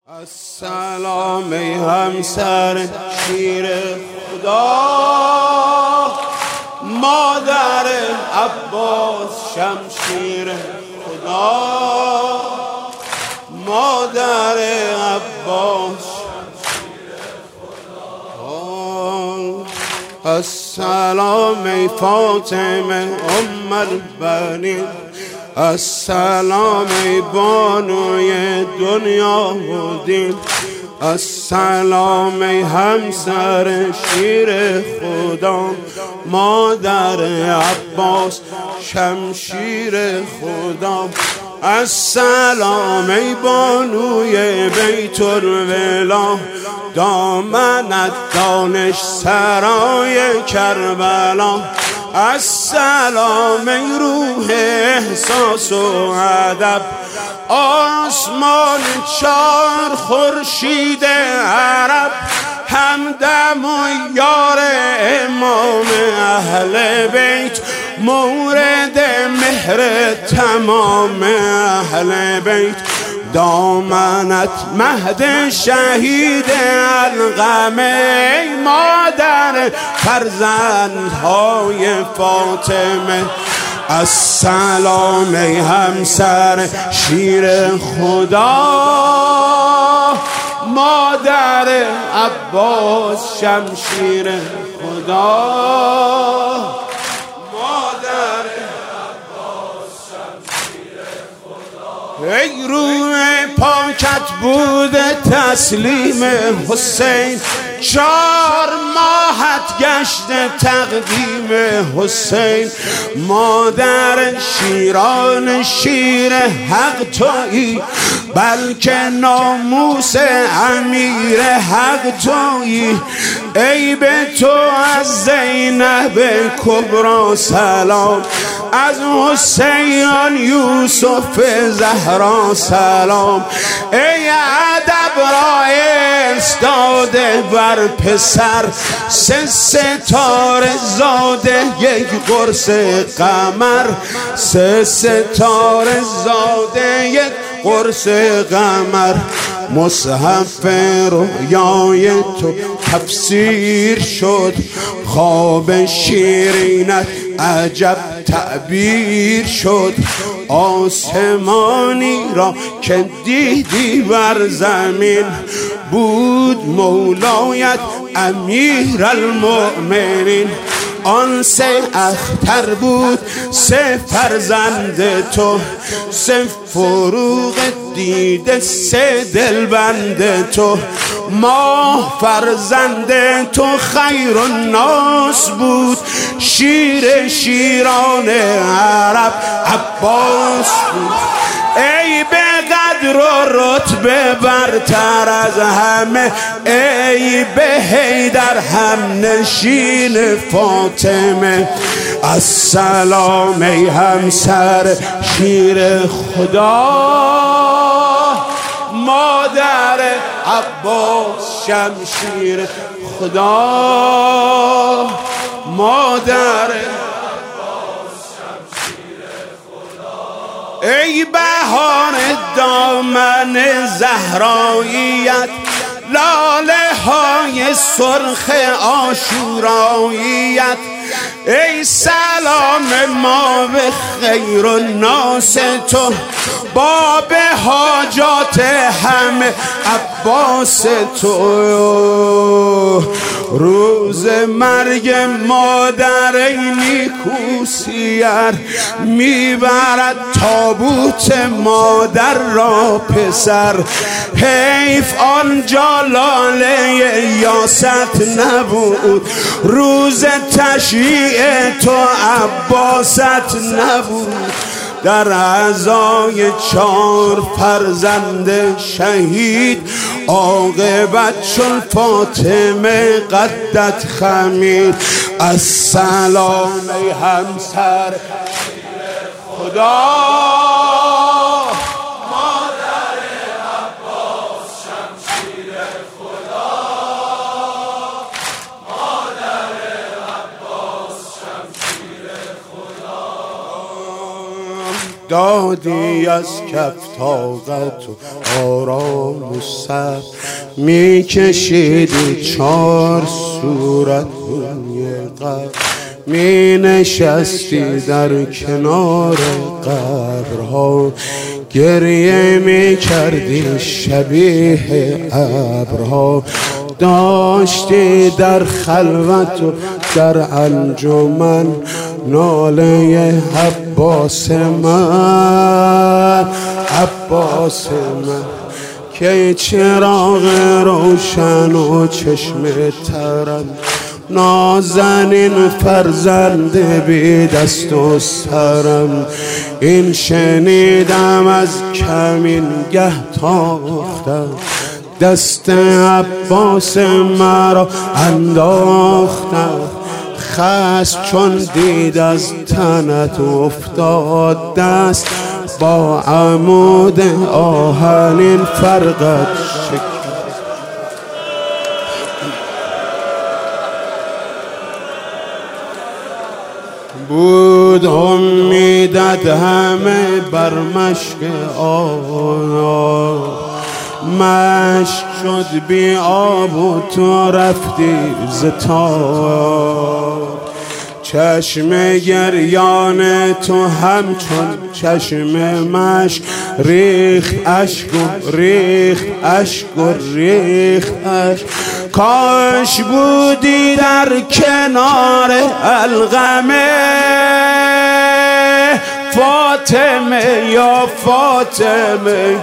السلام ای همسر شیر خدا، مادر عباس شمشیر خدا، مادر عباس شمشیر خدا. السلام ای فاطمه ام البنین، السلام ای بانوی دنیا و دین، السلام ای همسر شیر خدا، مادر عباس شمشیر خدا. السلام ای بانوی بیت الولا، دامنت دانش سرای کربلا. السلام ای روح احساس و ادب، آسمان چار خورشید عرب، همدم و یار امام اهل بیت، مورد مهر تمام اهل بیت. دامنت مهد شهید القمه، ای مادر فرزندهای فاطمه. السلام ای همسر شیر خدا، مادر عباس شمشیر خدا، مادر عباس شمشیر خدا. ای روح پاکت بود تسلیم حسین، 4 ماهت گشت تقدیم حسین. مادر شیران شیر حق تویی، بلکه ناموس امیر حق تویی. ای به تو از زینب کبرا سلام، از حسین یوسف زهرا سلام. ای ادب را استاده بر پسر، 3 ستاره زاده یک قرص قمر، 3 ستاره زاده یک قرص قمر. مصحف رویای تو تفسیر شد، خواب شیرینت عجب تعبیر شد. آسمانی را که دیدی بر زمین، بود مولایت امیر المؤمنین. آن 3 اختر بود 3 فرزند تو، 3 فروغ دیده 3 دلبند تو. ما فرزند تو خیر الناس بود، شیر شیران عرب عباس بود. ای به قدر و رتبه برتر از همه، ای به حیدر هم نشین فاطمه. السلام ای همسر شیر خدا، مادر عباس شمشیر خدا، مادر ای بهار دامن زهراییت، لاله های سرخ عاشوراییت. ای سلام ما به خیر الناس تو، باب حاجات همه عباس تو. روز مرگ مادر ای نیکوسیر، میبرد تابوت مادر را پسر. حیف آنجا لاله یاست نبود، روز تشییع تو عباست نبود. در عزای 4 فرزند شهید، عاقبت چون فاطمه قدت خمید. السلام ای همسر خدا، مادر عباس شمشیر خدا، مادر عباس شمشیر خدا. دادی از کف طاقت و آرام و صبر میکشیدی 4 صورت قبر می نشستی در کنار قبرها گریه می کردی شبیه ابرها داشتی در خلوت و در انجمن ناله عباس من که چراغ روشن و چشم ترم نازنین فرزند بی دست و سرم این شنیدم از کمین گه تاختم دست عباس مرا انداختم خشم چون دید از تنت افتاد دست با عمود آهنین فرقت شکست بود امیدت همه بر مشک آن مشک شد بی آب و تو رفتی ز تاب چشم گریان تو همچون چشم مشک ریخت اشک و ریخت اشک و ریخت اشک کاش بودی در کنار القمه فاطمه یا فاطمه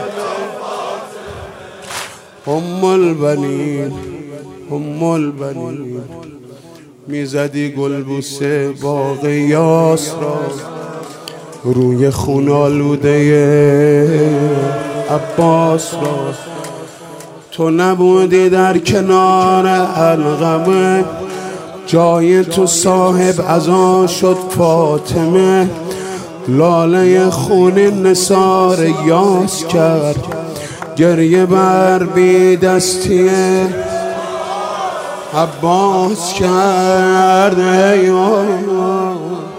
ام البنین میزدی گلبوسه باغ یاس را روی خون آلوده عباس را تو نبودی در کنار القمه جای تو صاحب عزا شد فاطمه لاله خون نثار یاس کرد گریه بر بی دستی عباس کرد